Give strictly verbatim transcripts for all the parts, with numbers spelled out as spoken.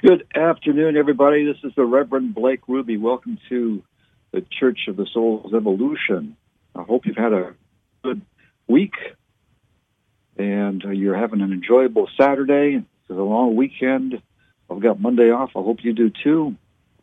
Good afternoon, everybody. This is the Reverend Blake Ruby. Welcome to the Church of the Soul's Evolution. I hope you've had a good week and uh, you're having an enjoyable Saturday. It's a long weekend. I've got Monday off. I hope you do too.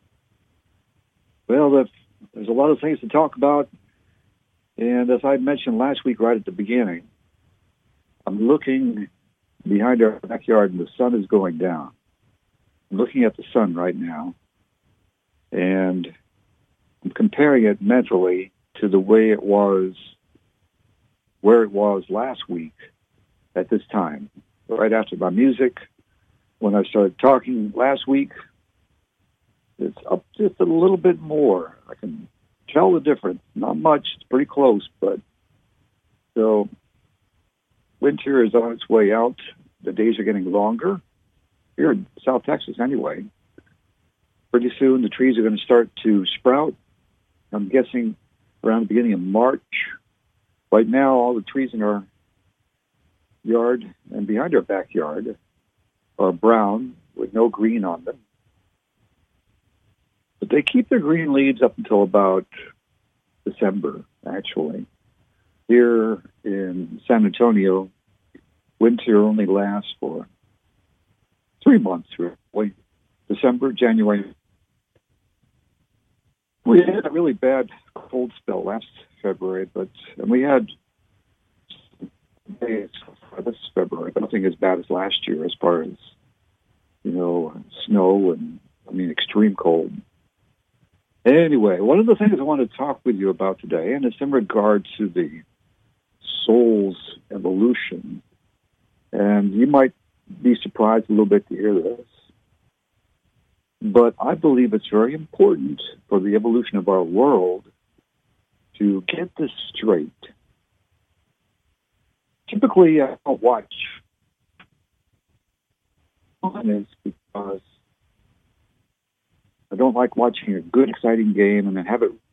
Well, there's, there's a lot of things to talk about. And as I mentioned last week right at the beginning, I'm looking behind our backyard and the sun is going down. I'm looking at the sun right now, and I'm comparing it mentally to the way it was, where it was last week at this time, right after my music. When I started talking last week, it's up just a little bit more. I can tell the difference. Not much. It's pretty close, but so winter is on its way out. The days are getting longer. Here in South Texas anyway. Pretty soon the trees are going to start to sprout. I'm guessing around the beginning of March. Right now, all the trees in our yard and behind our backyard are brown with no green on them. But they keep their green leaves up until about December, actually. Here in San Antonio, winter only lasts for Three months, really. December, January. We had a really bad cold spell last February, but and we had days this February, but nothing as bad as last year as far as, you know, snow and, I mean, extreme cold. Anyway, one of the things I want to talk with you about today, and it's in regard to the soul's evolution, and you might be surprised a little bit to hear this, but I believe it's very important for the evolution of our world to get this straight. Typically, I don't watch because I don't like watching a good, exciting game and then have it.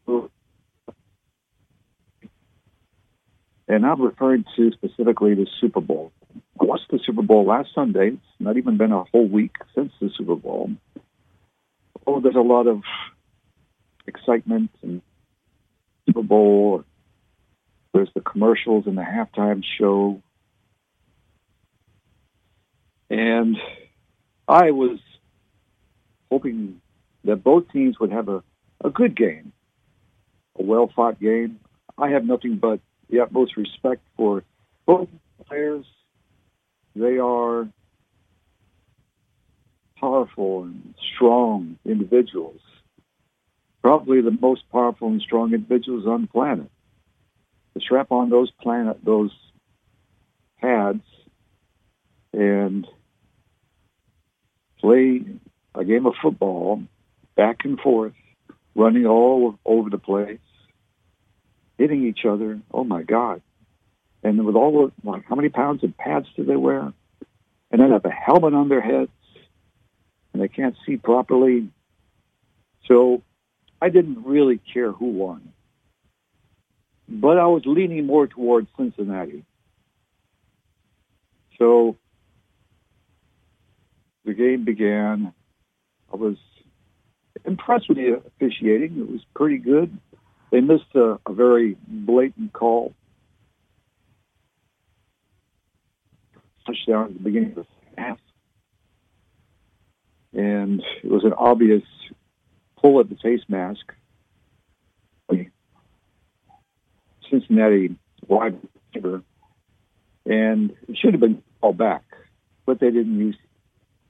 And I'm referring to specifically the Super Bowl. I watched the Super Bowl last Sunday. It's not even been a whole week since the Super Bowl. Oh, there's a lot of excitement in Super Bowl. There's the commercials and the halftime show. And I was hoping that both teams would have a, a good game, a well-fought game. I have nothing but the utmost respect for both players. They are powerful and strong individuals, probably the most powerful and strong individuals on the planet. To strap on those planet, those pads and play a game of football back and forth, running all over the place, hitting each other. Oh my God. And with all the, like, how many pounds of pads do they wear? And then have a helmet on their heads, and they can't see properly. So I didn't really care who won. But I was leaning more towards Cincinnati. So the game began. I was impressed with the officiating. It was pretty good. They missed a, a very blatant call. Touchdown at the beginning of the half. And it was an obvious pull at the face mask. Cincinnati wide receiver. And it should have been called back, but they didn't use it.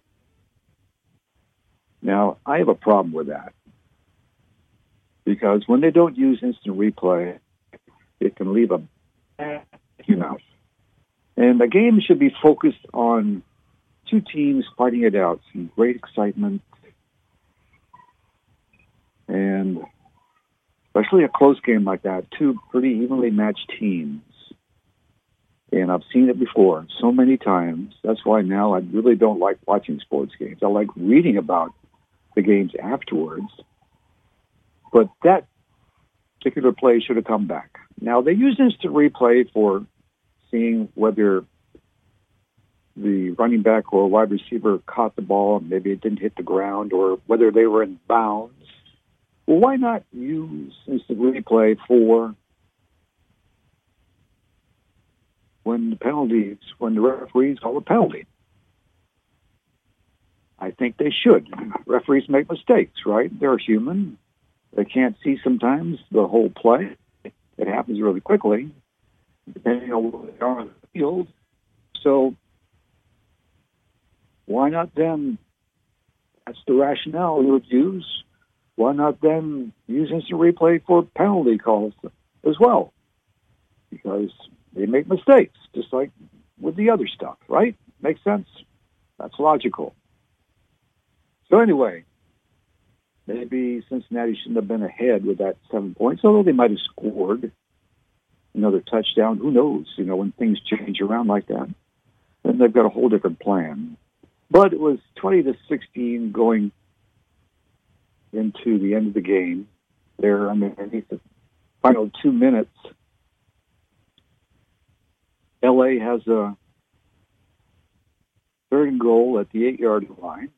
Now, I have a problem with that. Because when they don't use instant replay, it can leave a bad mouth. And the game should be focused on two teams fighting it out, some great excitement, and especially a close game like that, two pretty evenly matched teams. And I've seen it before so many times. That's why now I really don't like watching sports games. I like reading about the games afterwards. But that particular play should have come back. Now, they use instant replay for seeing whether the running back or wide receiver caught the ball and maybe it didn't hit the ground, or whether they were in bounds. Well, why not use instant replay for when the penalties, when the referees call a penalty? I think they should. Referees make mistakes, right? They're human. They can't see sometimes the whole play. It happens really quickly, depending on where they are on the field. So why not then, that's the rationale you would use, why not then use instant replay for penalty calls as well? Because they make mistakes, just like with the other stuff, right? Makes sense? That's logical. So anyway, maybe Cincinnati shouldn't have been ahead with that seven points, although they might have scored another touchdown. Who knows? You know, when things change around like that, then they've got a whole different plan. But it was twenty to sixteen going into the end of the game. There, I mean, underneath the final two minutes, L A has a third and goal at the eight-yard line.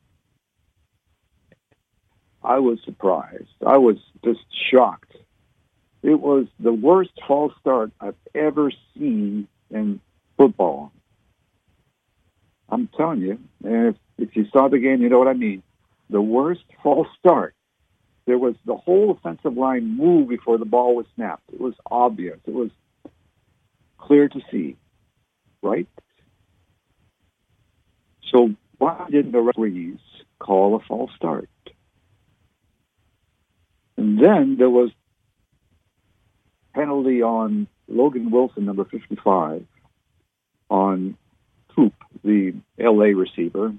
I was surprised. I was just shocked. It was the worst false start I've ever seen in football. I'm telling you, and if, if you saw the game, you know what I mean. The worst false start. There was the whole offensive line moved before the ball was snapped. It was obvious. It was clear to see, right? So why didn't the referees call a false start? And then there was penalty on Logan Wilson, number fifty-five, on Coop, the L A receiver.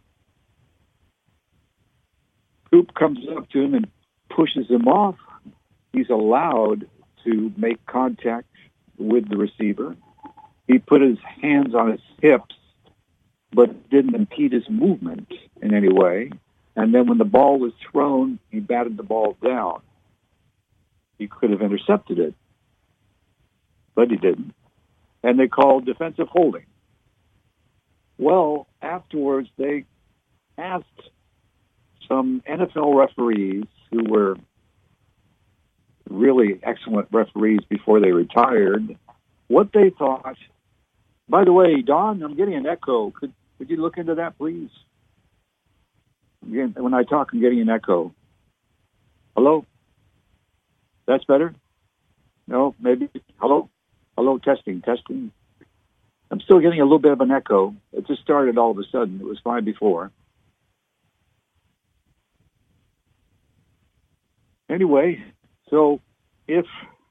Coop comes up to him and pushes him off. He's allowed to make contact with the receiver. He put his hands on his hips, but didn't impede his movement in any way. And then when the ball was thrown, he batted the ball down. He could have intercepted it, but he didn't. And they called defensive holding. Well, afterwards, they asked some N F L referees who were really excellent referees before they retired what they thought. By the way, Don, I'm getting an echo. Could, could you look into that, please? Again, when I talk, I'm getting an echo. Hello? That's better? No, maybe. Hello? Hello, testing, testing. I'm still getting a little bit of an echo. It just started all of a sudden. It was fine before. Anyway, so if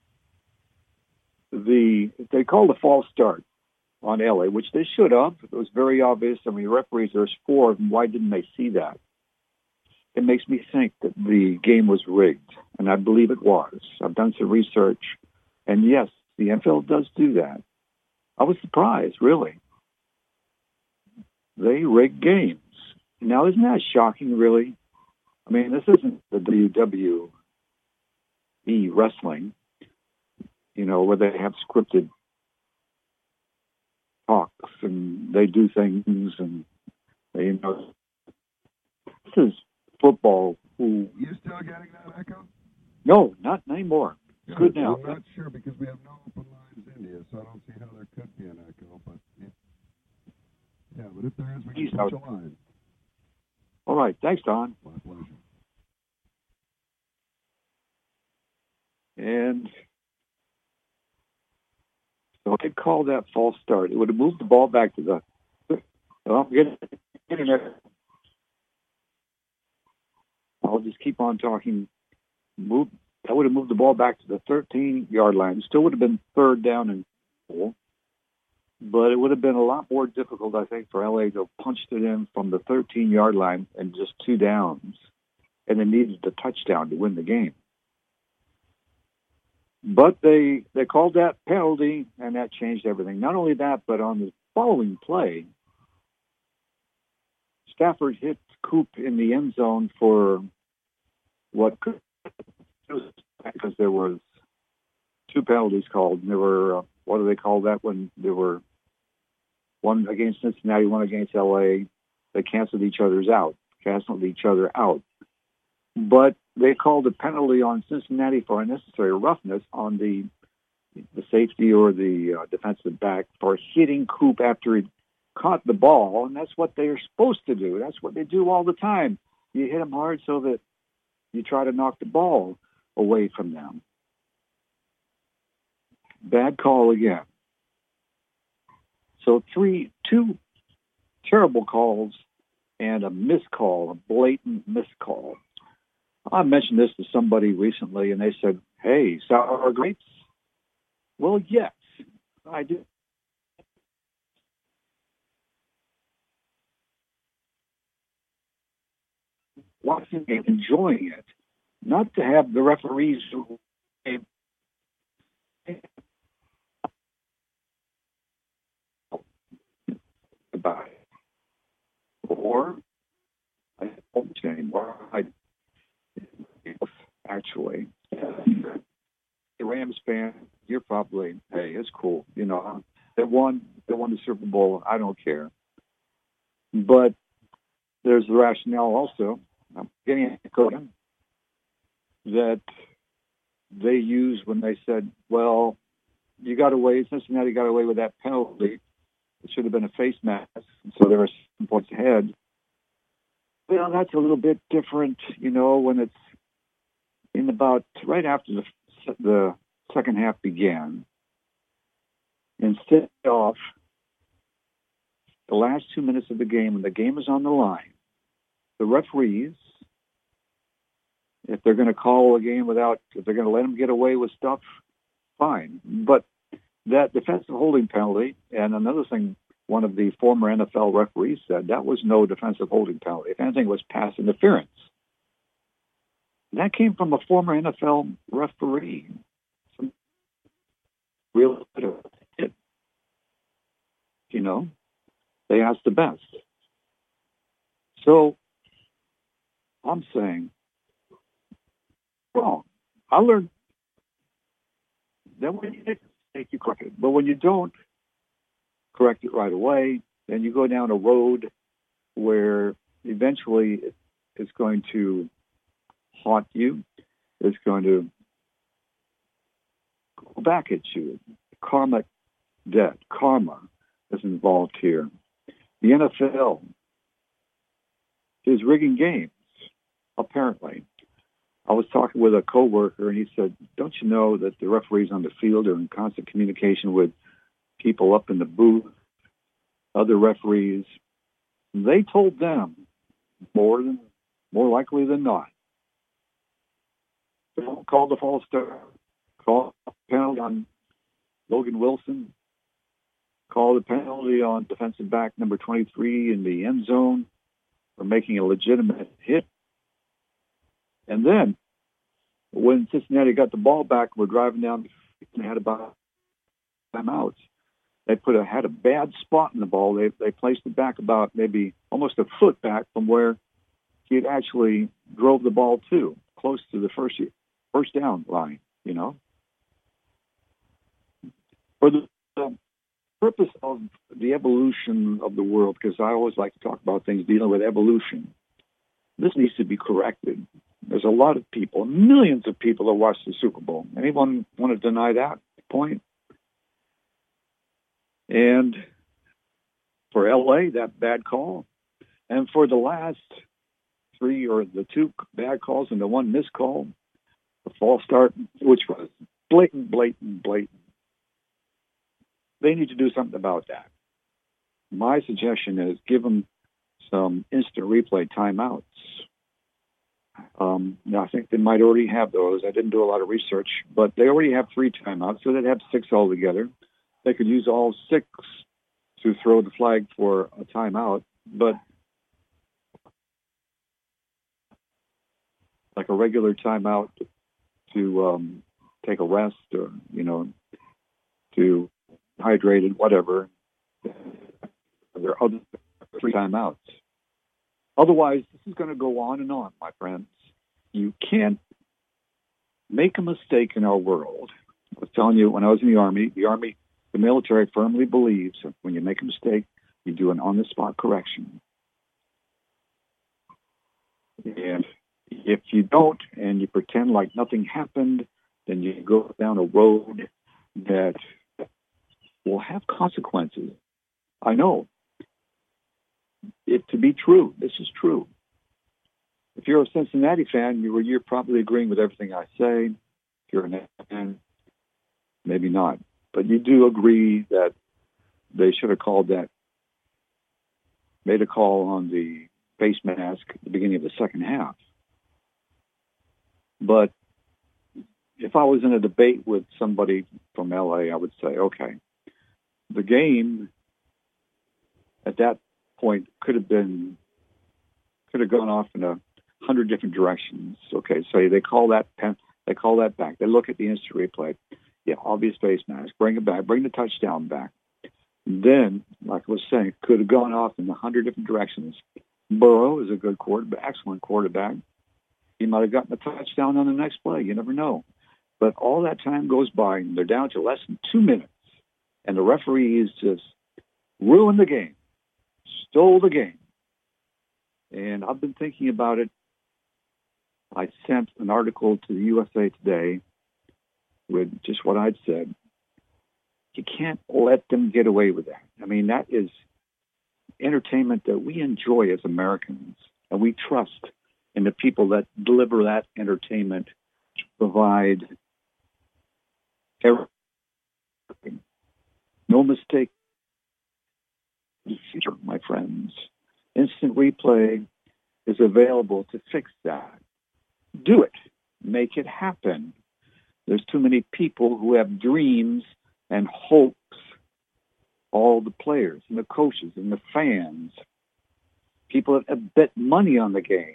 the if they called a false start on L A, which they should have, it was very obvious. I mean, referees, there's four of them. Why didn't they see that? It makes me think that the game was rigged, and I believe it was. I've done some research, and yes, the N F L does do that. I was surprised, really. They rig games. Now, isn't that shocking, really? I mean, this isn't the W W E wrestling, you know, where they have scripted talks and they do things and, they, you know, this is football. Who You still getting that echo? No, not anymore. It's good now. I'm not sure because we have no open lines in here, so I don't see how there could be an echo. But yeah, yeah but if there is, we can switch a line. All right. Thanks, Don. My pleasure. And so they called that false start. It would have moved the ball back to the. Well, I'm getting, getting it. I'll just keep on talking. Move. That would have moved the ball back to the thirteen-yard line. It still would have been third down and four, but it would have been a lot more difficult, I think, for L A to punch it in from the thirteen-yard line and just two downs, and they needed the touchdown to win the game. But they they called that penalty, and that changed everything. Not only that, but on the following play, Stafford hit Coop in the end zone for what could because there was two penalties called. And there were, uh, what do they call that when there were one against Cincinnati, one against L A. They canceled each other's out, canceled each other out. But they called a penalty on Cincinnati for unnecessary roughness on the the safety or the uh, defensive back for hitting Coop after he caught the ball, and that's what they're supposed to do. That's what they do all the time. You hit them hard so that you try to knock the ball away from them. Bad call again. So three, two terrible calls and a miscall, a blatant miscall. I mentioned this to somebody recently, and they said, "Hey, sour grapes?" Well, yes, I do. Watching it, enjoying it, not to have the referees who about it. Or I don't anymore. I actually, the Rams fan, you're probably, hey, it's cool. You know, they won, they won the Super Bowl. I don't care. But there's the rationale also. I'm getting it that they used when they said, well, you got away, Cincinnati got away with that penalty. It should have been a face mask, so they were seven points ahead. Well, that's a little bit different, you know, when it's in about right after the the second half began. Instead of the last two minutes of the game, when the game is on the line, the referees, if they're going to call a game without, if they're going to let them get away with stuff, fine. But that defensive holding penalty, and another thing, one of the former N F L referees said, that was no defensive holding penalty. If anything, it was pass interference. And that came from a former N F L referee. Some real it. You know, they asked the best. So I'm saying, wrong. I learned that when you make a mistake, you correct it. But when you don't correct it right away, then you go down a road where eventually it's going to haunt you. It's going to go back at you. Karmic debt, karma is involved here. The N F L is rigging games, apparently. I was talking with a coworker, and he said, don't you know that the referees on the field are in constant communication with people up in the booth, other referees? They told them more than more likely than not, don't call the false start, call the penalty on Logan Wilson, call the penalty on defensive back number twenty-three in the end zone for making a legitimate hit. And then, when Cincinnati got the ball back, we're driving down and had about timeouts. They put a had a bad spot in the ball. They they placed it back about maybe almost a foot back from where he had actually drove the ball to, close to the first first down line. You know, for the uh, purpose of the evolution of the world, because I always like to talk about things dealing with evolution. This needs to be corrected. There's a lot of people, millions of people that watch the Super Bowl. Anyone want to deny that point? And for L A, that bad call. And for the last three, or the two bad calls and the one missed call, the false start, which was blatant, blatant, blatant. They need to do something about that. My suggestion is give them some instant replay timeouts. Um, now, I think they might already have those. I didn't do a lot of research, but they already have three timeouts, so they'd have six altogether. They could use all six to throw the flag for a timeout, but like a regular timeout to um, take a rest or, you know, to hydrated, whatever. There are other three timeouts. Otherwise, this is going to go on and on, my friends. You can't make a mistake in our world. I was telling you, when I was in the Army, the Army The military firmly believes that when you make a mistake, you do an on-the-spot correction. And if you don't and you pretend like nothing happened, then you go down a road that will have consequences. I know it to be true. This is true. If you're a Cincinnati fan, you're, you're probably agreeing with everything I say. If you're an fan, maybe not. But you do agree that they should have called that, made a call on the face mask at the beginning of the second half. But if I was in a debate with somebody from L A, I would say, okay, the game at that point could have been, could have gone off in a hundred different directions. Okay, so they call that pen, they call that back. They look at the instant replay. Yeah, obvious face mask. Bring it back. Bring the touchdown back. Then, like I was saying, could have gone off in a hundred different directions. Burrow is a good quarterback, excellent quarterback. He might have gotten a touchdown on the next play. You never know. But all that time goes by, and they're down to less than two minutes, and the referees just ruined the game, stole the game. And I've been thinking about it. I sent an article to the U S A Today with just what I'd said. You can't let them get away with that. I mean, that is entertainment that we enjoy as Americans, and we trust in the people that deliver that entertainment to provide everything. No mistake in the future, my friends. Instant replay is available to fix that. Do it. Make it happen. There's too many people who have dreams and hopes. All the players and the coaches and the fans, people that have bet money on the game.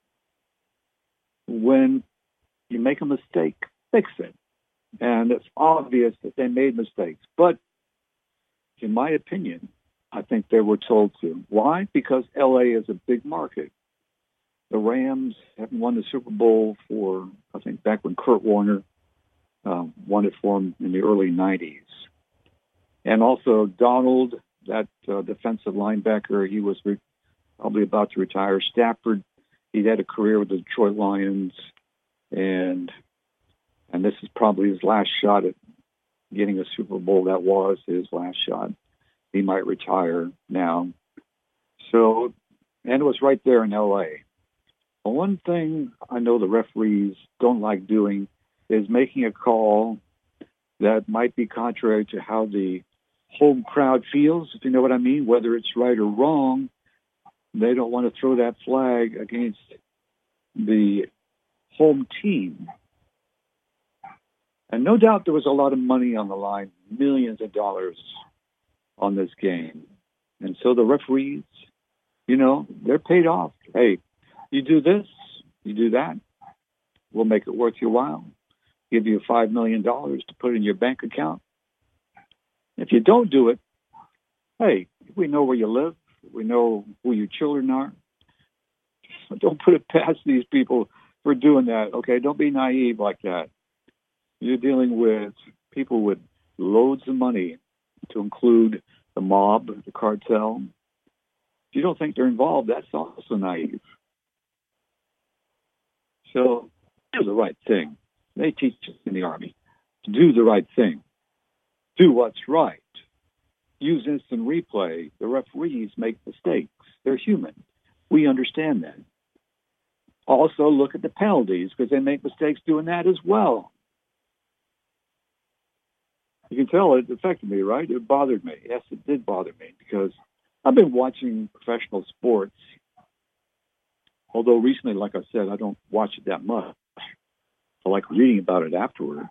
When you make a mistake, fix it. And it's obvious that they made mistakes. But in my opinion, I think they were told to. Why? Because L A is a big market. The Rams haven't won the Super Bowl for, I think, back when Kurt Warner um, won it for them in the early nineties. And also Donald, that uh, defensive linebacker, he was re- probably about to retire. Stafford, he had a career with the Detroit Lions, and and this is probably his last shot at getting a Super Bowl. That was his last shot. He might retire now. So, and it was right there in L A. But one thing I know the referees don't like doing is making a call that might be contrary to how the home crowd feels, if you know what I mean, whether it's right or wrong. They don't want to throw that flag against the home team. And no doubt there was a lot of money on the line, millions of dollars on this game. And so the referees, you know, they're paid off. Hey, you do this, you do that, we'll make it worth your while. Give you five million dollars to put in your bank account. If you don't do it, hey, we know where you live. We know who your children are. Don't put it past these people for doing that, okay? Don't be naive like that. You're dealing with people with loads of money, to include the mob, the cartel. If you don't think they're involved, that's also naive. So do the right thing. They teach us in the Army to do the right thing. Do what's right. Use instant replay. The referees make mistakes. They're human. We understand that. Also, look at the penalties, because they make mistakes doing that as well. You can tell it affected me, right? It bothered me. Yes, it did bother me, because I've been watching professional sports. Although recently, like I said, I don't watch it that much. I like reading about it afterwards.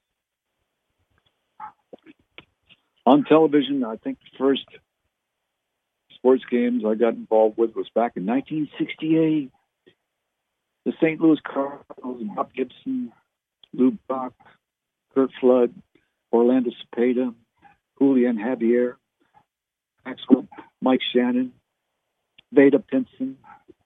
On television, I think the first sports games I got involved with was back in nineteen sixty-eight. The Saint Louis Cardinals, Bob Gibson, Lou Brock, Kurt Flood, Orlando Cepeda, Julian Javier, Maxwell, Mike Shannon, Vada Pinson,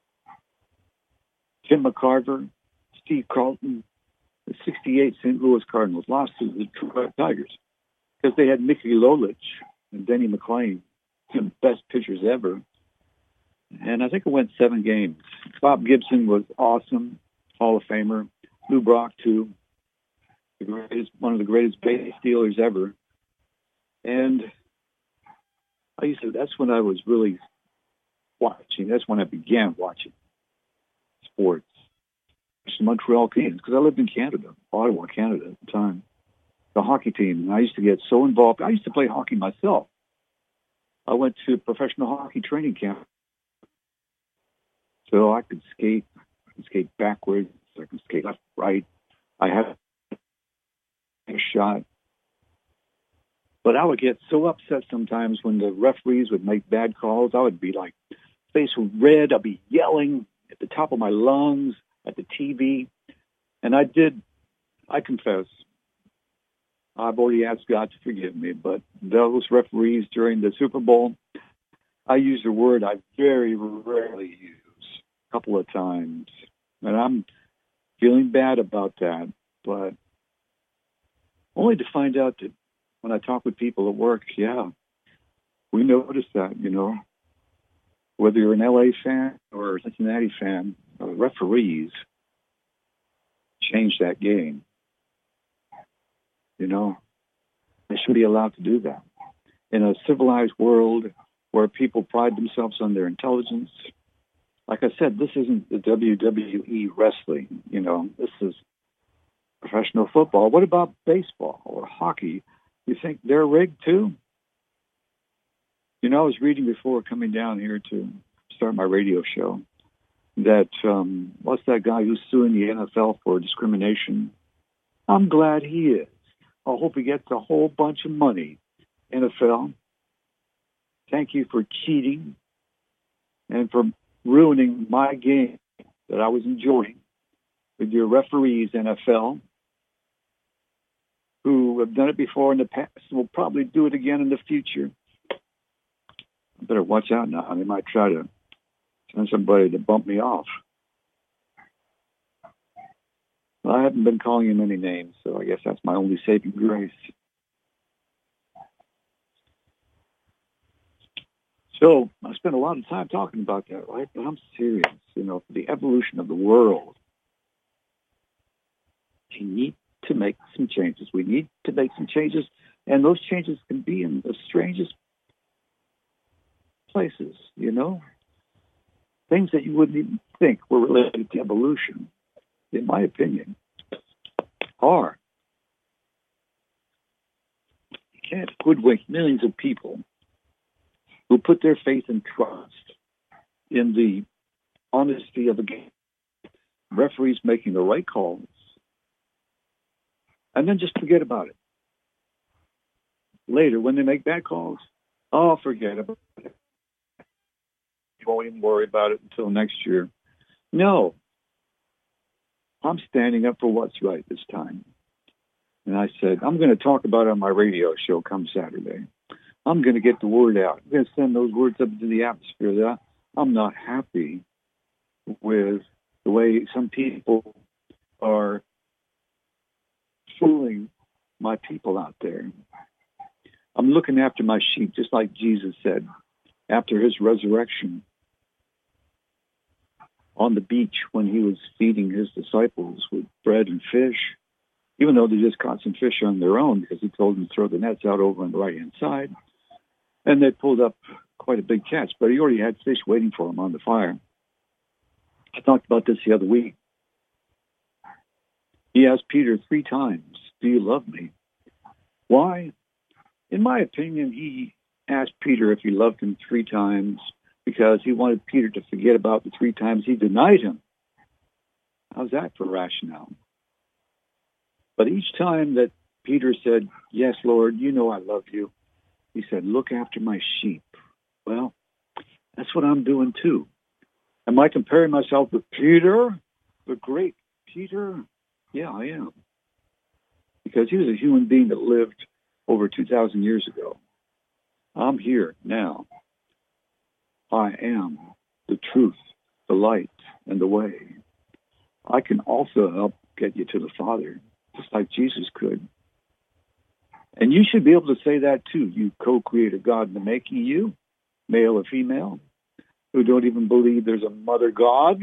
Tim McCarver, Steve Carlton. The sixty-eight Saint Louis Cardinals lost to the Detroit Tigers. because they had Mickey Lolich and Denny McClain, the best pitchers ever. And I think it went seven games. Bob Gibson was awesome, Hall of Famer. Lou Brock, too, the greatest, one of the greatest base stealers ever. And I used to, that's when I was really watching. That's when I began watching sports. The Montreal Canadiens, because I lived in Canada, Ottawa, Canada at the time. The hockey team. And I used to get so involved. I used to play hockey myself. I went to professional hockey training camp. So I could skate. I could skate backwards. I could skate left, right. I had a shot. But I would get so upset sometimes when the referees would make bad calls. I would be like, face red. I'd be yelling at the top of my lungs at the T V. And I did, I confess, I've already asked God to forgive me, but those referees during the Super Bowl, I used a word I very rarely use, a couple of times. And I'm feeling bad about that, but only to find out that when I talk with people at work, yeah, we notice that, you know, whether you're an L A fan or a Cincinnati fan, uh, referees change that game. You know, they should be allowed to do that. In a civilized world where people pride themselves on their intelligence, like I said, this isn't the W W E wrestling, you know, this is professional football. What about baseball or hockey? You think they're rigged too? You know, I was reading before coming down here to start my radio show that, um, what's that guy who's suing the N F L for discrimination? I'm glad he is. I hope he gets a whole bunch of money. N F L, thank you for cheating and for ruining my game that I was enjoying with your referees, N F L, who have done it before in the past and will probably do it again in the future. I better watch out now. They might try to send somebody to bump me off. Well, I haven't been calling him any names, so I guess that's my only saving grace. So I spent a lot of time talking about that, right? But I'm serious, you know, for the evolution of the world. We need to make some changes. We need to make some changes, and those changes can be in the strangest places, you know? Things that you wouldn't even think were related to evolution, in my opinion, are. You can't hoodwink millions of people who put their faith and trust in the honesty of the game, referees making the right calls, and then just forget about it. Later, when they make bad calls, oh, forget about it. You won't even worry about it until next year. No. I'm standing up for what's right this time. And I said, I'm going to talk about it on my radio show come Saturday. I'm going to get the word out. I'm going to send those words up into the atmosphere that I'm not happy with the way some people are fooling my people out there. I'm looking after my sheep, just like Jesus said after his resurrection on the beach when he was feeding his disciples with bread and fish, even though they just caught some fish on their own because he told them to throw the nets out over on the right-hand side. And they pulled up quite a big catch, but he already had fish waiting for him on the fire. I talked about this the other week. He asked Peter three times, do you love me? Why? In my opinion, he asked Peter if he loved him three times because he wanted Peter to forget about the three times he denied him. How's that for rationale? But each time that Peter said, yes, Lord, you know I love you, he said, look after my sheep. Well, that's what I'm doing too. Am I comparing myself with Peter, the great Peter? Yeah, I am. Because he was a human being that lived over two thousand years ago. I'm here now. I am the truth, the light, and the way. I can also help get you to the Father, just like Jesus could. And you should be able to say that too. You co-created God in the making, you, male or female, who don't even believe there's a mother God.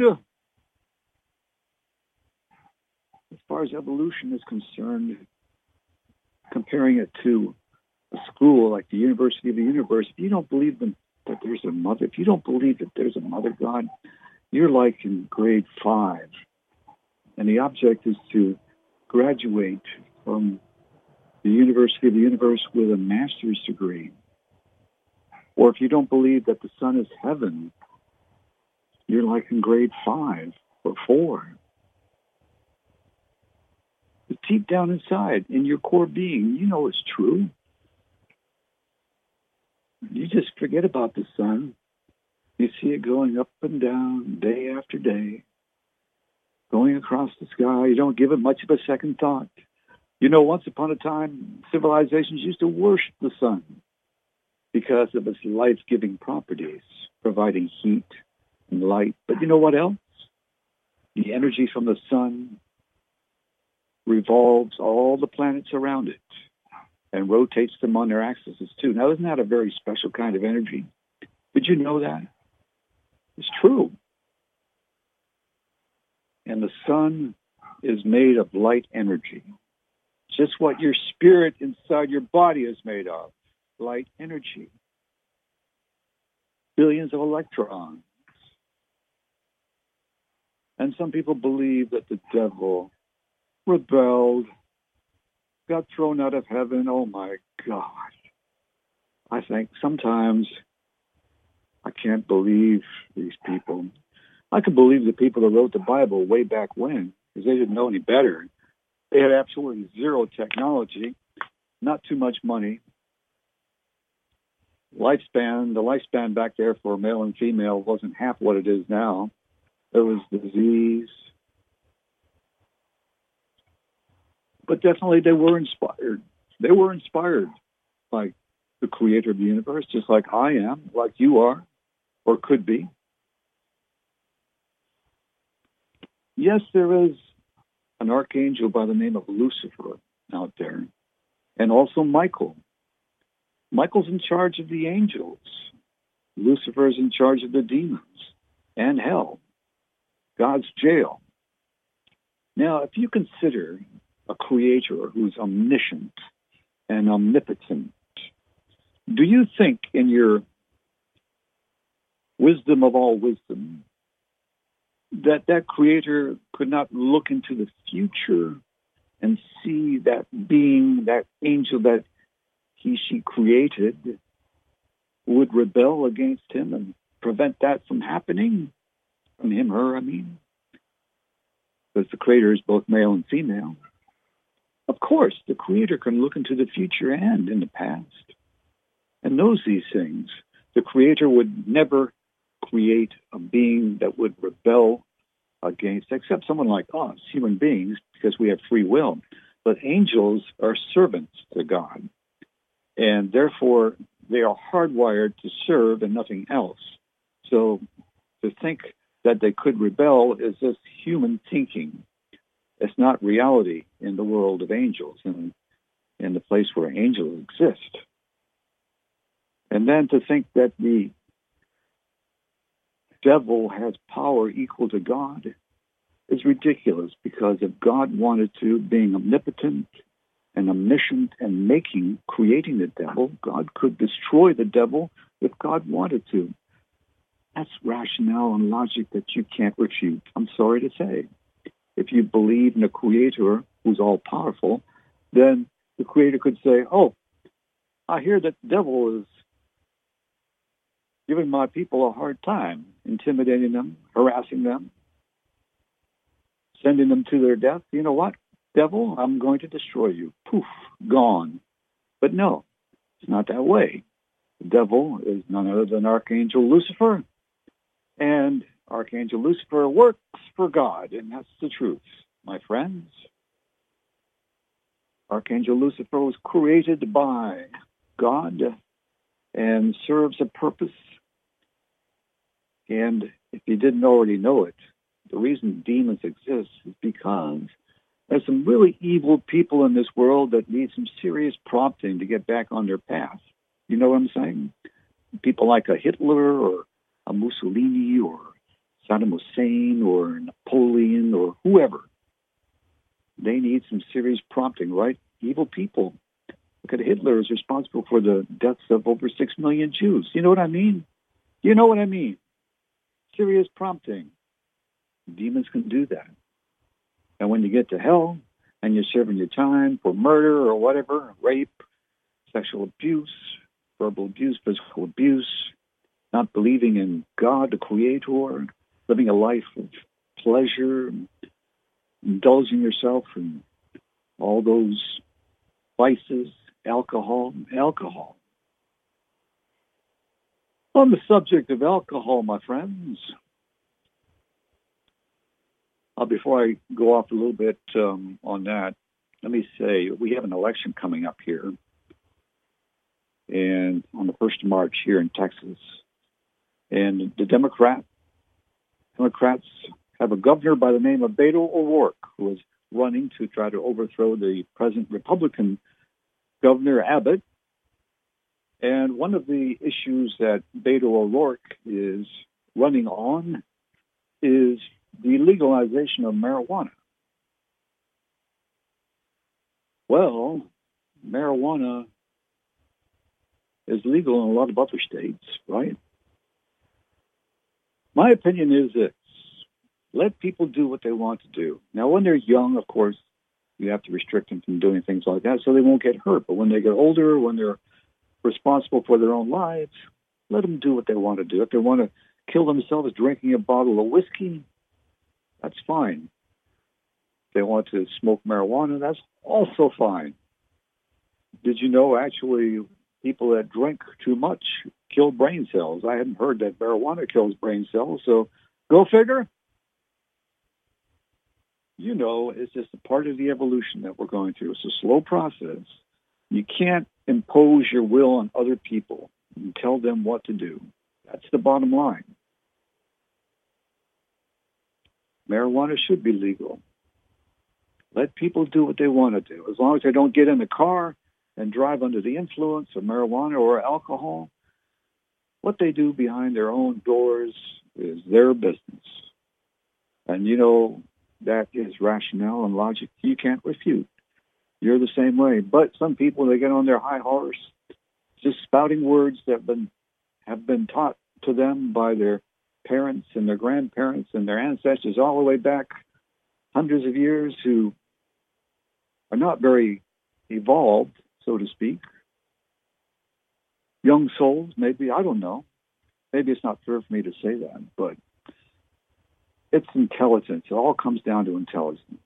As far as evolution is concerned, comparing it to a school like the University of the Universe, if you don't believe them, that there's a mother, if you don't believe that there's a mother God, you're like in grade five. And the object is to graduate from the University of the Universe with a master's degree. Or if you don't believe that the sun is heaven, you're like in grade five or four. But deep down inside, in your core being, you know it's true. You just forget about the sun. You see it going up and down day after day, going across the sky. You don't give it much of a second thought. You know, once upon a time, civilizations used to worship the sun because of its life-giving properties, providing heat and light. But you know what else? The energy from the sun revolves all the planets around it and rotates them on their axes too. Now, isn't that a very special kind of energy? Did you know that? It's true. And the sun is made of light energy. Just what your spirit inside your body is made of, light energy. Billions of electrons. And some people believe that the devil rebelled, got thrown out of heaven. Oh my God. I think sometimes I can't believe these people. I can believe the people that wrote the Bible way back when, because they didn't know any better. They had absolutely zero technology, not too much money. Lifespan, the lifespan back there for male and female wasn't half what it is now. There was disease. But definitely they were inspired. They were inspired by the creator of the universe, just like I am, like you are, or could be. Yes, there is an archangel by the name of Lucifer out there, and also Michael. Michael's in charge of the angels. Lucifer's in charge of the demons and hell, God's jail. Now, if you consider a creator who's omniscient and omnipotent, do you think in your wisdom of all wisdom that that creator could not look into the future and see that being, that angel that he, she created would rebel against him and prevent that from happening? From him, her, I mean. Because the creator is both male and female. Of course, the creator can look into the future and in the past and knows these things. The creator would never create a being that would rebel against, except someone like us, human beings, because we have free will. But angels are servants to God, and therefore they are hardwired to serve and nothing else. So to think that they could rebel is just human thinking. It's not reality in the world of angels and in the place where angels exist. And then to think that the devil has power equal to God is ridiculous, because if God wanted to, being omnipotent and omniscient and making, creating the devil, God could destroy the devil if God wanted to. That's rationale and logic that you can't refute, I'm sorry to say. If you believe in a creator who's all-powerful, then the creator could say, oh, I hear that the devil is giving my people a hard time, intimidating them, harassing them, sending them to their death. You know what, devil, I'm going to destroy you. Poof, gone. But no, it's not that way. The devil is none other than Archangel Lucifer, and Archangel Lucifer works for God, and that's the truth, my friends. Archangel Lucifer was created by God and serves a purpose. And if you didn't already know it, the reason demons exist is because There's some really evil people in this world that need some serious prompting to get back on their path. You know what I'm saying? People like a Hitler or a Mussolini or Saddam Hussein or Napoleon or whoever. They need some serious prompting, right? Evil people. Look at Hitler is responsible for the deaths of over six million Jews. You know what I mean? You know what I mean? Serious prompting. Demons can do that. And when you get to hell and you're serving your time for murder or whatever, rape, sexual abuse, verbal abuse, physical abuse, not believing in God, the Creator, living a life of pleasure, indulging yourself in all those vices, alcohol, alcohol. On the subject of alcohol, my friends, Uh, before I go off a little bit um, on that, let me say we have an election coming up here, and on the first of March here in Texas, and the Democrat Democrats have a governor by the name of Beto O'Rourke who is running to try to overthrow the present Republican Governor Abbott. And one of the issues that Beto O'Rourke is running on is the legalization of marijuana. Well, marijuana is legal in a lot of other states, right? My opinion is this: let people do what they want to do. Now, when they're young, of course, you have to restrict them from doing things like that so they won't get hurt. But when they get older, when they're responsible for their own lives, let them do what they want to do. If they want to kill themselves drinking a bottle of whiskey, that's fine. If they want to smoke marijuana, that's also fine. Did you know, actually, people that drink too much kill brain cells? I hadn't heard that marijuana kills brain cells, so go figure. You know, it's just a part of the evolution that we're going through. It's a slow process. You can't impose your will on other people and tell them what to do. That's the bottom line. Marijuana should be legal. Let people do what they want to do. As long as they don't get in the car and drive under the influence of marijuana or alcohol, what they do behind their own doors is their business. And, you know, that is rationale and logic you can't refute. You're the same way. But some people, they get on their high horse, just spouting words that have been, have been taught to them by their parents and their grandparents and their ancestors all the way back hundreds of years, who are not very evolved, so to speak. Young souls, maybe, I don't know. Maybe it's not fair for me to say that, but it's intelligence. It all comes down to intelligence.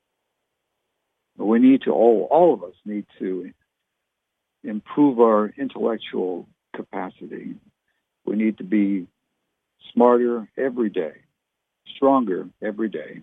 We need to, all, all of us need to improve our intellectual capacity. We need to be smarter every day, stronger every day.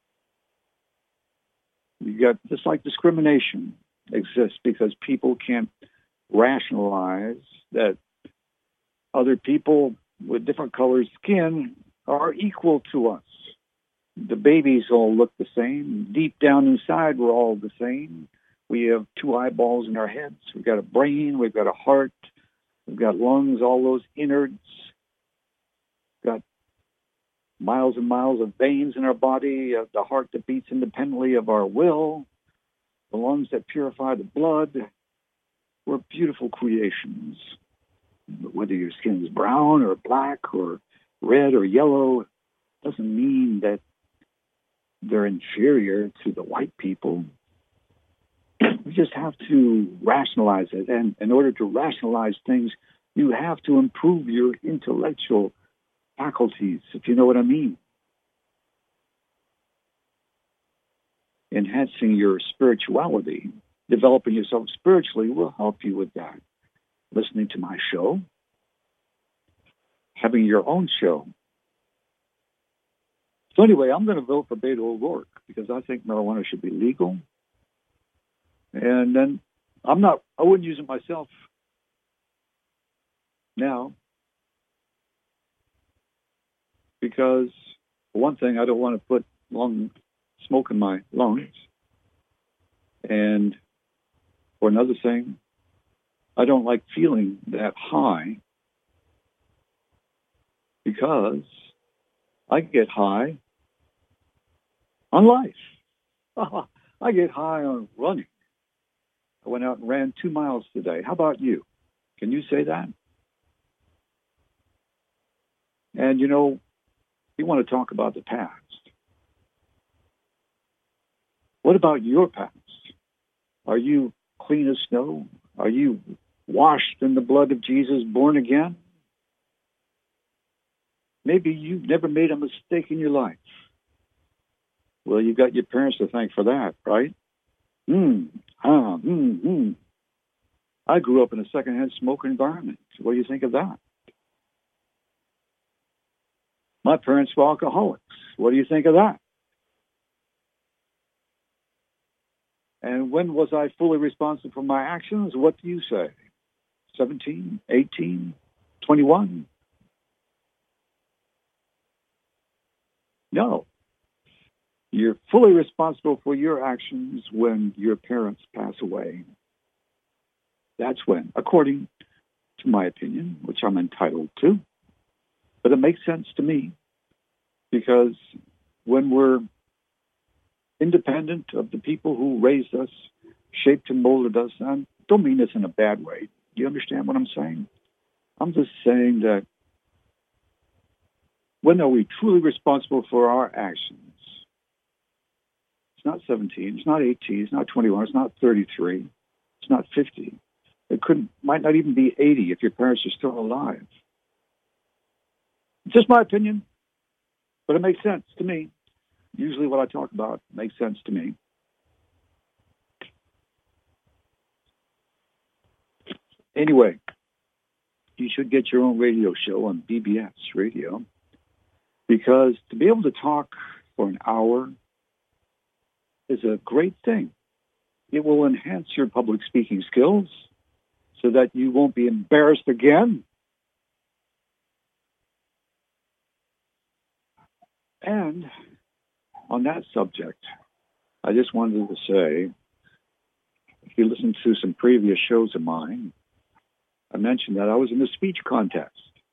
You got, just like discrimination exists because people can't rationalize that other people with different colored skin are equal to us. The babies all look the same. Deep down inside, we're all the same. We have two eyeballs in our heads. We've got a brain. We've got a heart. We've got lungs, all those innards. Got miles and miles of veins in our body, uh, the heart that beats independently of our will, the lungs that purify the blood. We're beautiful creations. But whether your skin is brown or black or red or yellow doesn't mean that they're inferior to the white people. We just have to rationalize it. And in order to rationalize things, you have to improve your intellectual faculties, if you know what I mean. Enhancing your spirituality, developing yourself spiritually will help you with that. Listening to my show, having your own show. So anyway, I'm going to vote for Beto O'Rourke because I think marijuana should be legal. And then I'm not, I wouldn't use it myself now because, for one thing, I don't want to put long smoke in my lungs. And for another thing, I don't like feeling that high because I get high on life. I get high on running. I went out and ran two miles today. How about you? Can you say that? And, you know, you want to talk about the past. What about your past? Are you clean as snow? Are you washed in the blood of Jesus, born again? Maybe you've never made a mistake in your life. Well, you've got your parents to thank for that, right? Hmm, ah, hmm, hmm. I grew up in a secondhand smoker environment. What do you think of that? My parents were alcoholics. What do you think of that? And when was I fully responsible for my actions? What do you say? seventeen, eighteen, twenty-one? No. You're fully responsible for your actions when your parents pass away. That's when, according to my opinion, which I'm entitled to. But it makes sense to me because when we're independent of the people who raised us, shaped and molded us, and I don't mean this in a bad way. Do you understand what I'm saying? I'm just saying that when are we truly responsible for our actions? It's not seventeen, it's not eighteen, it's not twenty-one, it's not thirty-three, it's not fifty. It couldn't, might not even be eighty if your parents are still alive. It's just my opinion, but it makes sense to me. Usually what I talk about makes sense to me. Anyway, you should get your own radio show on B B S radio because to be able to talk for an hour is a great thing. It will enhance your public speaking skills so that you won't be embarrassed again. And on that subject, I just wanted to say, if you listen to some previous shows of mine, I mentioned that I was in a speech contest.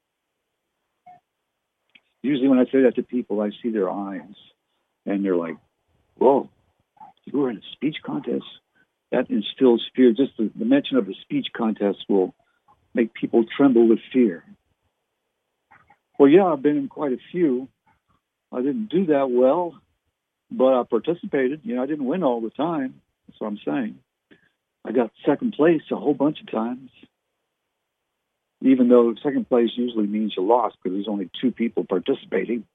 Usually when I say that to people, I see their eyes, and they're like, whoa, you were in a speech contest? That instills fear. Just the, the mention of a speech contest will make people tremble with fear. Well, yeah, I've been in quite a few. I didn't do that well, but I participated. You know, I didn't win all the time. That's what I'm saying. I got second place a whole bunch of times, even though second place usually means you lost because there's only two people participating.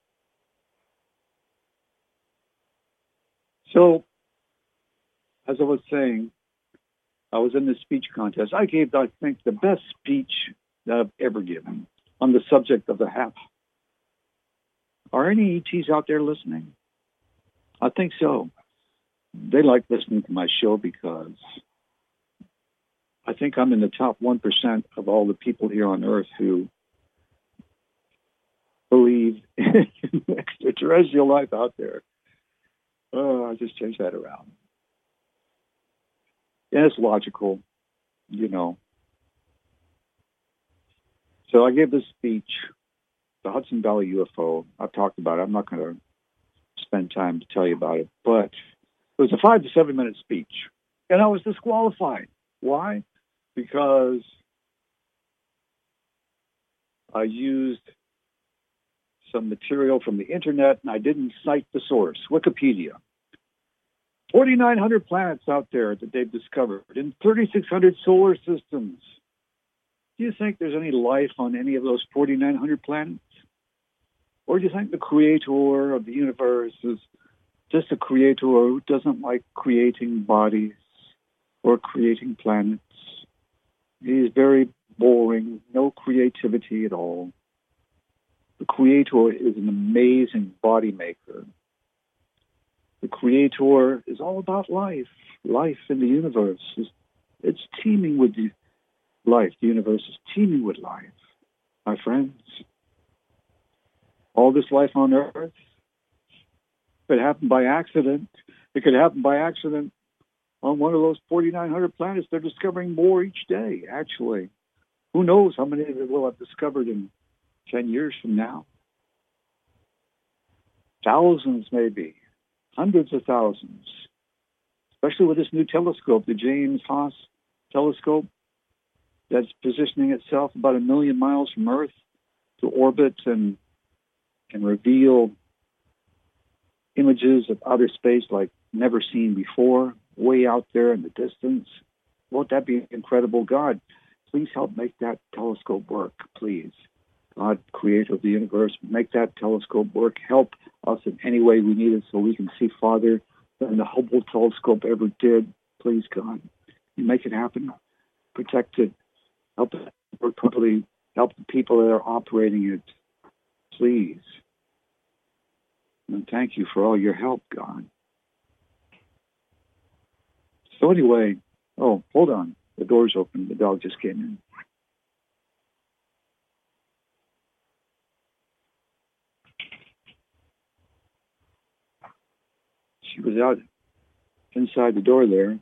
So, as I was saying, I was in this speech contest. I gave, I think, the best speech that I've ever given on the subject of the half. Are any E Ts out there listening? I think so. They like listening to my show because I think I'm in the top one percent of all the people here on Earth who believe in extraterrestrial life out there. Oh, I just changed that around. Yeah, it's logical, you know. So I gave this speech, the Hudson Valley U F O. I've talked about it. I'm not going to spend time to tell you about it, but it was a five to seven minute speech, and I was disqualified. Why? Because I used some material from the internet, and I didn't cite the source, Wikipedia. forty-nine hundred planets out there that they've discovered in thirty-six hundred solar systems. Do you think there's any life on any of those forty-nine hundred planets? Or do you think the creator of the universe is just a creator who doesn't like creating bodies or creating planets? He's very boring, no creativity at all. The creator is an amazing body maker. The creator is all about life. Life in the universe is, it's teeming with life. The universe is teeming with life, my friends. All this life on Earth, if it happened by accident, it could happen by accident on one of those forty-nine hundred planets. They're discovering more each day, actually. Who knows how many they will have discovered in ten years from now? Thousands, maybe. Hundreds of thousands. Especially with this new telescope, the James Haas telescope, that's positioning itself about a million miles from Earth to orbit and, and reveal images of outer space like never seen before, way out there in the distance. Won't that be incredible? God, please help make that telescope work, please. God, creator of the universe, make that telescope work. Help us in any way we need it so we can see farther than the Hubble telescope ever did. Please, God, you make it happen. Protect it. Help it work properly. Help the people that are operating it. Please. And thank you for all your help, God. So anyway, oh, hold on. The door's open. The dog just came in. She was out inside the door there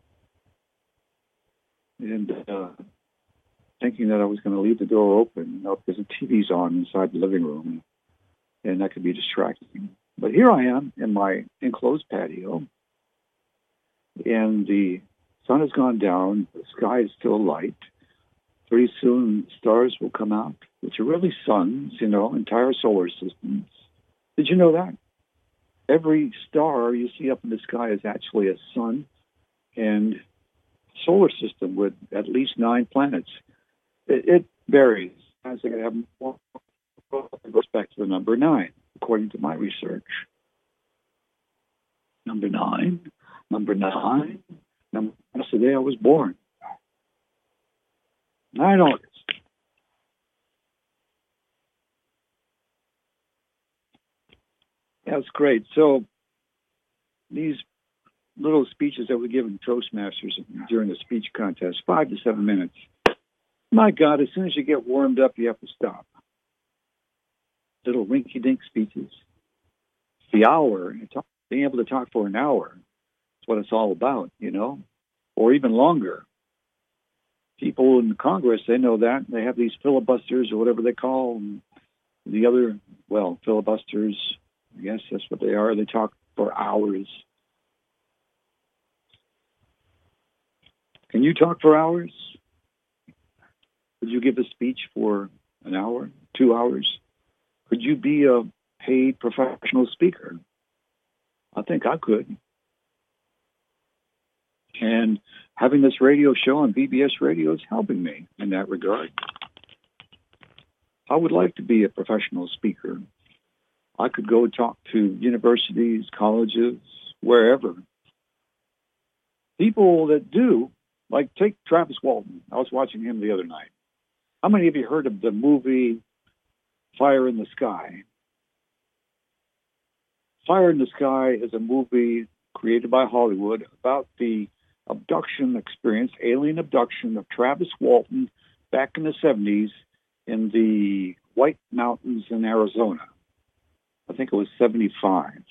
and uh, thinking that I was going to leave the door open, you know, because the T V's on inside the living room, and that could be distracting. But here I am in my enclosed patio, and the sun has gone down, the sky is still light. Pretty soon stars will come out, which are really suns, you know, entire solar systems. Did you know that? Every star you see up in the sky is actually a sun and solar system with at least nine planets. It, it varies. I think I have more. It goes back to the number nine, according to my research. Number nine, number nine, number, that's the day I was born. nine August. That's great. So these little speeches that we give in Toastmasters during the speech contest, five to seven minutes. My God, as soon as you get warmed up, you have to stop. Little rinky-dink speeches. The hour, being able to talk for an hour is what it's all about, you know, or even longer. People in Congress, they know that. They have these filibusters or whatever they call them. The other, well, filibusters, I guess that's what they are. They talk for hours. Can you talk for hours? Could you give a speech for an hour, two hours? Could you be a paid professional speaker? I think I could. And having this radio show on B B S Radio is helping me in that regard. I would like to be a professional speaker. I could go talk to universities, colleges, wherever. People that do, like take Travis Walton. I was watching him the other night. How many of you heard of the movie Fire in the Sky? Fire in the Sky is a movie created by Hollywood about the abduction experience, alien abduction of Travis Walton back in the seventies in the White Mountains in Arizona. I think it was seventy-five.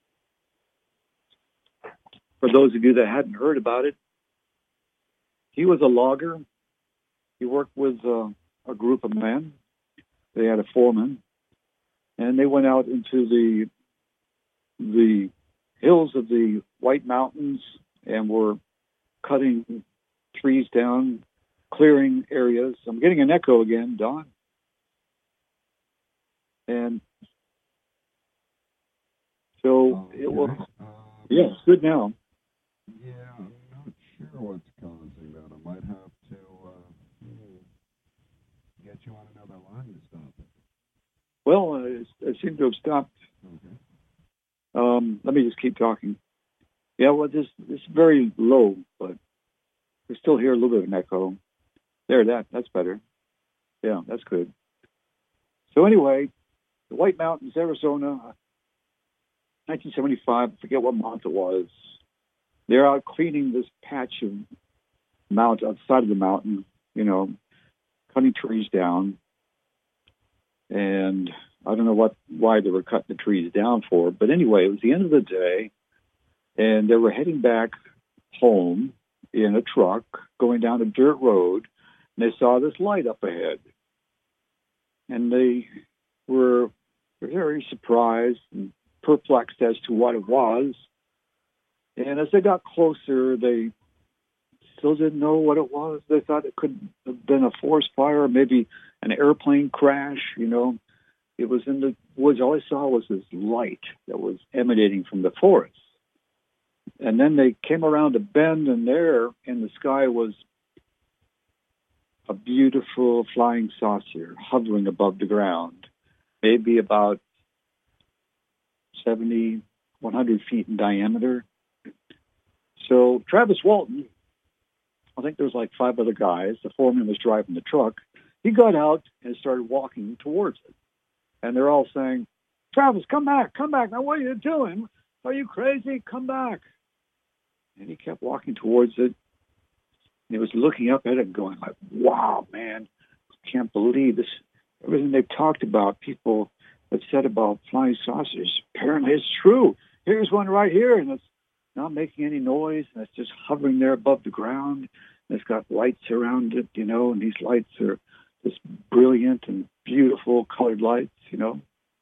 For those of you that hadn't heard about it, he was a logger. He worked with uh, a group of men. They had a foreman, and they went out into the the hills of the White Mountains and were cutting trees down, clearing areas. I'm getting an echo again, Don. And so okay. it was, uh, yes, good now. Yeah, I'm not sure what's causing that. I might have to uh, get you on another line to stop it. Well, uh, it, it seemed to have stopped. Okay. Um, let me just keep talking. Yeah, well, this this is very low, but we still hear a little bit of an echo. There, that that's better. Yeah, that's good. So anyway, the White Mountains, Arizona, nineteen seventy-five. I forget what month it was. They're out cleaning this patch of mount outside of the mountain. You know, cutting trees down, and I don't know what why they were cutting the trees down for, but anyway, it was the end of the day, and they were heading back home in a truck going down a dirt road, and they saw this light up ahead. And they were very surprised and perplexed as to what it was. And as they got closer, they still didn't know what it was. They thought it could have been a forest fire or maybe an airplane crash, you know. It was in the woods. All I saw was this light that was emanating from the forest. And then they came around a bend, and there in the sky was a beautiful flying saucer hovering above the ground, maybe about seventy, one hundred feet in diameter. So Travis Walton, I think there was like five other guys. The foreman was driving the truck. He got out and started walking towards it. And they're all saying, Travis, come back, come back. Now, what are you doing? Are you crazy? Come back. And he kept walking towards it. And he was looking up at it and going like, wow, man, I can't believe this. Everything they've talked about, people have said about flying saucers, apparently it's true. Here's one right here, and it's not making any noise, and it's just hovering there above the ground. And it's got lights around it, you know, and these lights are just brilliant and beautiful colored lights, you know.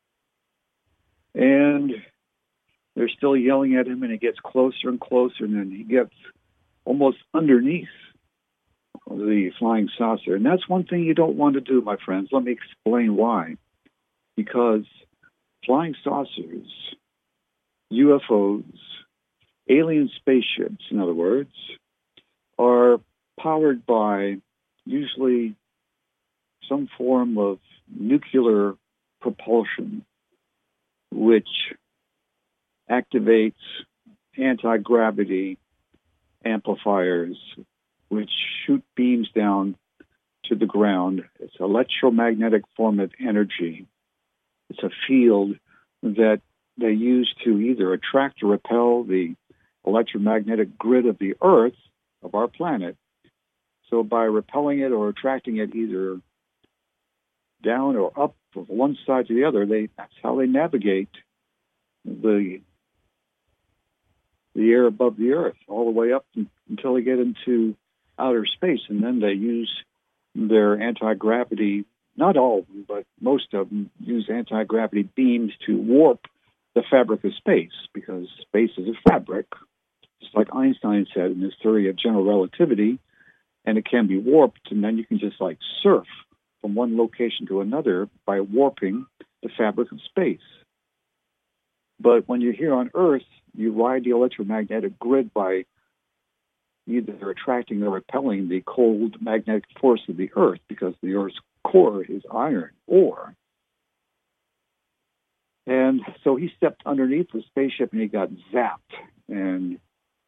And they're still yelling at him, and he gets closer and closer, and then he gets almost underneath the flying saucer. And that's one thing you don't want to do, my friends. Let me explain why. Because flying saucers, U F Os, alien spaceships, in other words, are powered by usually some form of nuclear propulsion, which activates anti-gravity amplifiers, which shoot beams down to the ground. It's an electromagnetic form of energy. It's a field that they use to either attract or repel the electromagnetic grid of the Earth, of our planet. So by repelling it or attracting it either down or up from one side to the other, they that's how they navigate the the air above the Earth all the way up until they get into outer space. And then they use their anti-gravity, not all of them, but most of them use anti-gravity beams to warp the fabric of space, because space is a fabric, just like Einstein said in his theory of general relativity, and it can be warped, and then you can just like surf from one location to another by warping the fabric of space. But when you're here on Earth, you ride the electromagnetic grid by either attracting or repelling the cold magnetic force of the Earth, because the Earth's core is iron ore. And so he stepped underneath the spaceship and he got zapped and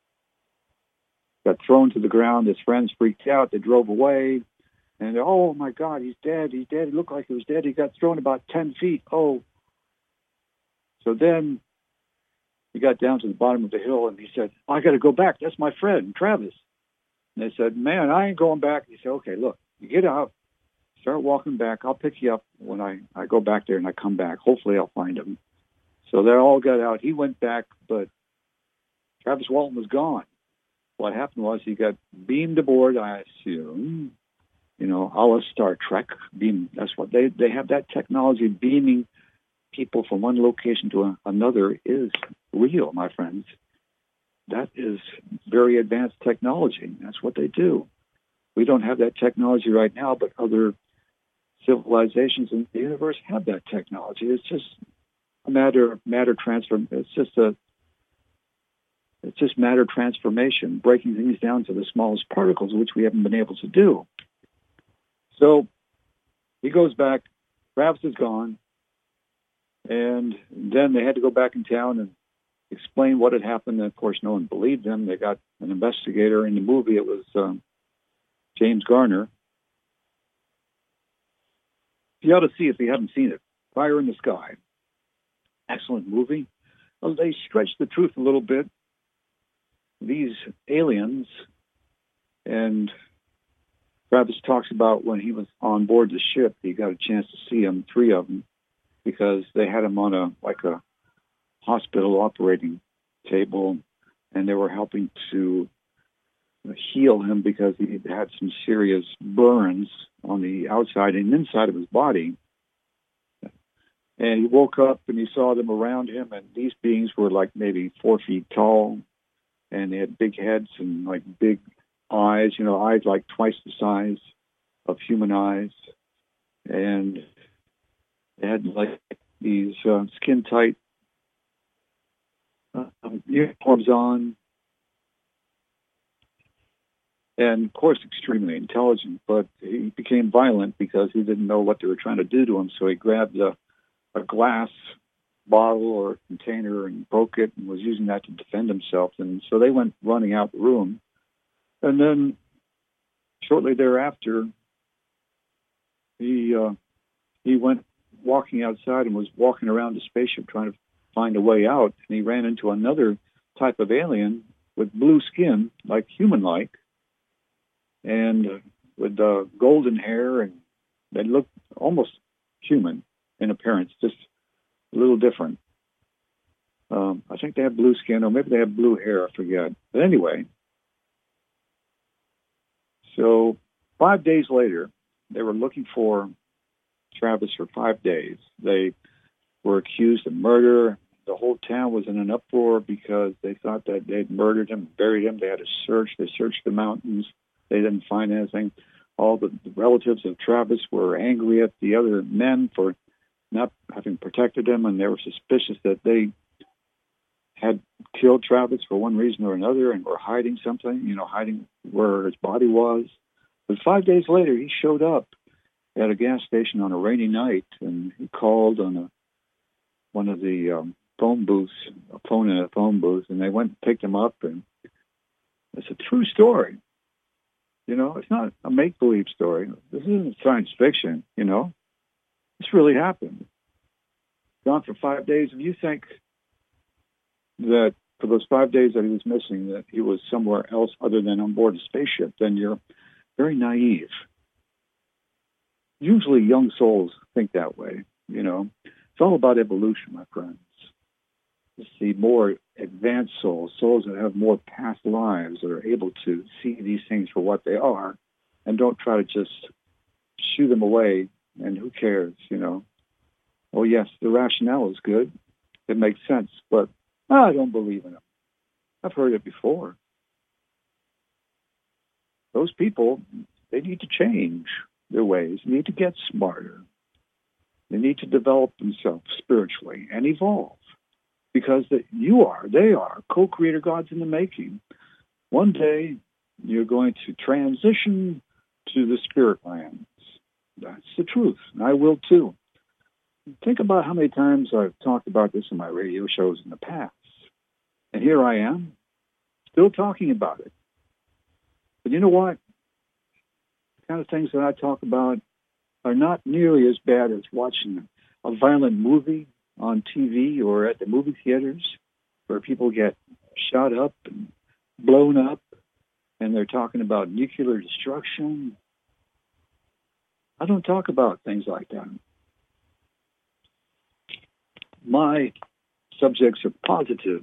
got thrown to the ground. His friends freaked out. They drove away. And, oh, my God, he's dead. He's dead. He looked like he was dead. He got thrown about ten feet. Oh. So then he got down to the bottom of the hill and he said, I got to go back. That's my friend, Travis. And they said, man, I ain't going back. He said, okay, look, you get out. Start walking back. I'll pick you up when I, I go back there and I come back. Hopefully I'll find him. So they all got out. He went back, but Travis Walton was gone. What happened was he got beamed aboard, I assume, you know, a la Star Trek. Beam. That's what they, they have, that technology. Beaming people from one location to a, another is real, my friends. That is very advanced technology. That's what they do. We don't have that technology right now, but other civilizations in the universe have that technology. It's just a matter of matter transfer. It's just a, it's just matter transformation, breaking things down to the smallest particles, which we haven't been able to do. So he goes back. Travis is gone, and then they had to go back in town and explain what had happened. And of course, no one believed them. They got an investigator in the movie. It was um, James Garner. You ought to see if you haven't seen it. Fire in the Sky. Excellent movie. Well, they stretched the truth a little bit. These aliens, and Travis talks about when he was on board the ship, he got a chance to see them, three of them, because they had him on a like a hospital operating table, and they were helping to heal him because he had some serious burns on the outside and inside of his body. And he woke up and he saw them around him, and these beings were like maybe four feet tall, and they had big heads and like big eyes, you know, eyes like twice the size of human eyes. And they had like these uh, skin-tight uh, uniforms on. And, of course, extremely intelligent, but he became violent because he didn't know what they were trying to do to him. So he grabbed a, a glass bottle or container and broke it and was using that to defend himself. And so they went running out the room. And then shortly thereafter, he uh, he went walking outside and was walking around the spaceship trying to find a way out. And he ran into another type of alien with blue skin, like human-like, and uh, with uh, golden hair, and they looked almost human in appearance, just a little different. Um, I think they have blue skin, or maybe they have blue hair, I forget. But anyway, so five days later, they were looking for Travis for five days. They were accused of murder. The whole town was in an uproar because they thought that they'd murdered him, buried him. They had to search. They searched the mountains. They didn't find anything. All the relatives of Travis were angry at the other men for not having protected him, and they were suspicious that they had killed Travis for one reason or another and were hiding something, you know, hiding where his body was. But five days later, he showed up at a gas station on a rainy night, and he called on a, one of the um, phone booths, a phone in a phone booth, and they went and picked him up, and it's a true story. You know, it's not a make-believe story. This isn't science fiction, you know. This really happened. Gone for five days. If you think that for those five days that he was missing, that he was somewhere else other than on board a spaceship, then you're very naive. Usually young souls think that way, you know. It's all about evolution, my friends. It's the more advanced souls, souls that have more past lives, that are able to see these things for what they are and don't try to just shoo them away, and who cares, you know. Oh, yes, the rationale is good. It makes sense, but oh, I don't believe in it. I've heard it before. Those people, they need to change their ways, they need to get smarter. They need to develop themselves spiritually and evolve. Because the, you are, they are, co-creator gods in the making. One day, you're going to transition to the spirit lands. That's the truth. And I will too. Think about how many times I've talked about this in my radio shows in the past. And here I am, still talking about it. But you know what? The kind of things that I talk about are not nearly as bad as watching a violent movie on T V or at the movie theaters where people get shot up and blown up and they're talking about nuclear destruction. I don't talk about things like that. My subjects are positive.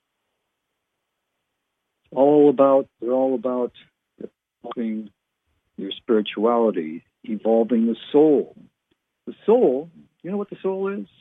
All about, they're all about developing your spirituality, evolving the soul. The soul, you know what the soul is?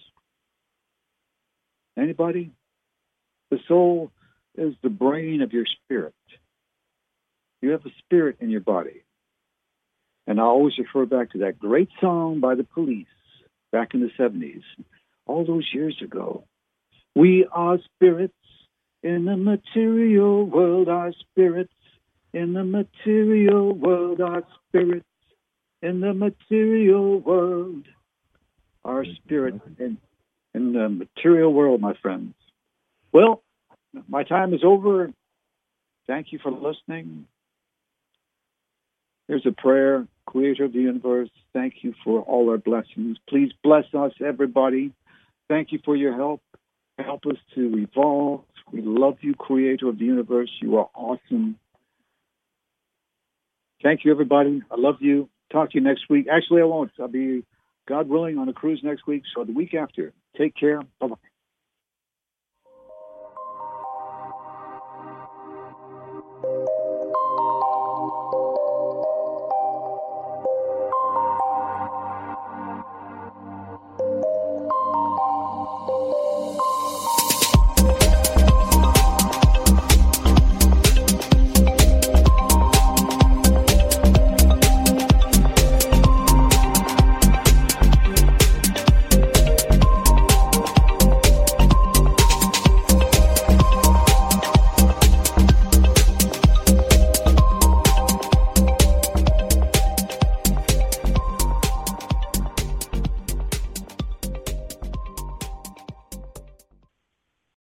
Anybody? The soul is the brain of your spirit. You have a spirit in your body. And I always refer back to that great song by the Police back in the seventies, all those years ago. We are spirits in the material world, our spirits in the material world, our spirits in the material world, our spirit in in the material world, my friends. Well, my time is over. Thank you for listening. Here's a prayer. Creator of the universe, thank you for all our blessings. Please bless us, everybody. Thank you for your help. Help us to evolve. We love you, Creator of the universe. You are awesome. Thank you, everybody. I love you. Talk to you next week. Actually, I won't. I'll be, God willing, on a cruise next week, so the week after. Take care. Bye-bye.